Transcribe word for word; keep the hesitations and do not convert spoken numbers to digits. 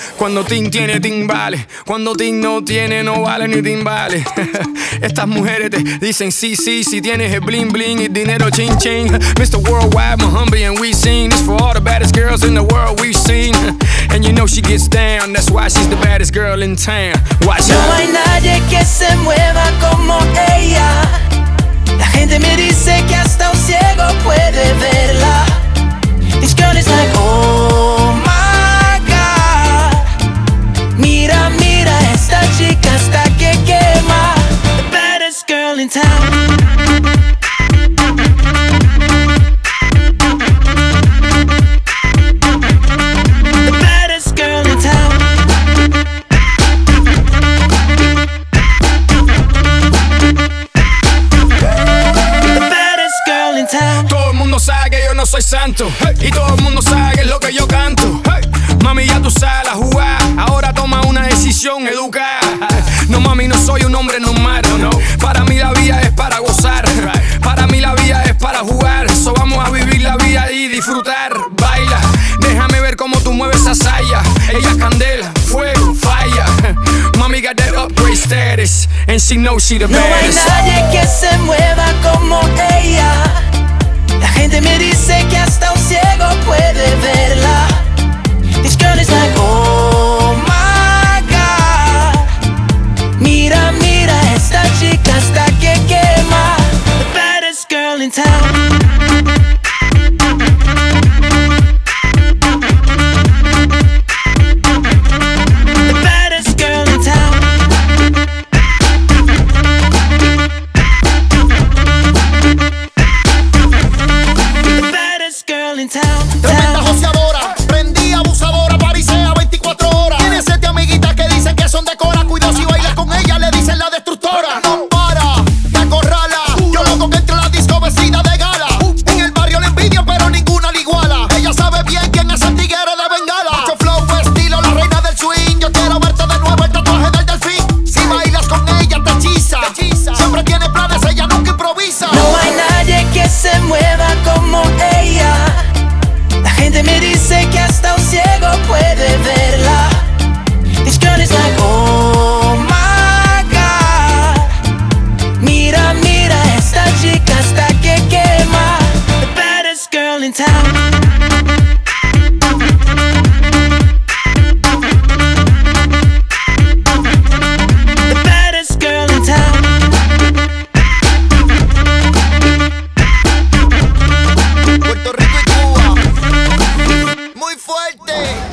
Cuando Tim tiene timbales, cuando Tim no tiene, no vale ni timbales. Estas mujeres te dicen sí, sí, si tienes el bling bling y dinero ching ching. mister Worldwide, Muhammad, and we sing this for all the baddest girls in the world we've seen. And you know she gets down, that's why she's the baddest girl in town. Watch No out. hay nadie que se mueva como ella. La gente me dice que hasta un ciego puede verla. This girl is like, oh my God. Mira, mira, esta chica hasta que quema. The baddest girl in town. The baddest girl in town. The baddest girl in town. Todo el mundo sabe que yo no soy santo, hey. Y todo el mundo sabe que es lo que yo canto, hey. Mami, ya tú sabes la jugada. Ahora toma una decisión educada. No, mami, no soy un hombre normal, no, no. Para mí la vida es para gozar, para mí la vida es para jugar. So vamos a vivir la vida y disfrutar. Baila, déjame ver cómo tú mueves esa saya. Ella es candela, fuego, falla. Mami got that upgrade status, and she knows she the No hay baddest. nadie que se mueva como ella. La gente me dice que hasta un ciego puede verla. This girl is like, oh my God. Mira, mira, esta chica hasta que quema. The baddest girl in town. The baddest girl in town. The baddest girl in town. Tremenda town. joseadora, prendí abusadora, parisea veinticuatro horas. Tiene siete amiguitas que dicen que son de Cora. Cuidado si bailas con ella, le dicen la destructora. No para, te acorrala. Yo loco que entre la disco vestida de gala. En el barrio le envidio, pero ninguna le iguala. Ella sabe bien quién es el tigre de Bengala. Mucho flow, estilo, la reina del swing. Yo quiero verte de nuevo el tatuaje del delfín. Si bailas con ella te hechiza. Siempre tiene planes, ella nunca improvisa. No hay nadie que se mueva como ella. La gente me dice que hasta un ciego puede verla. This girl is like, oh my God. Mira, mira, esta chica hasta que quema. The baddest girl in town. The baddest girl in town. Puerto Rico y Cuba, muy fuerte.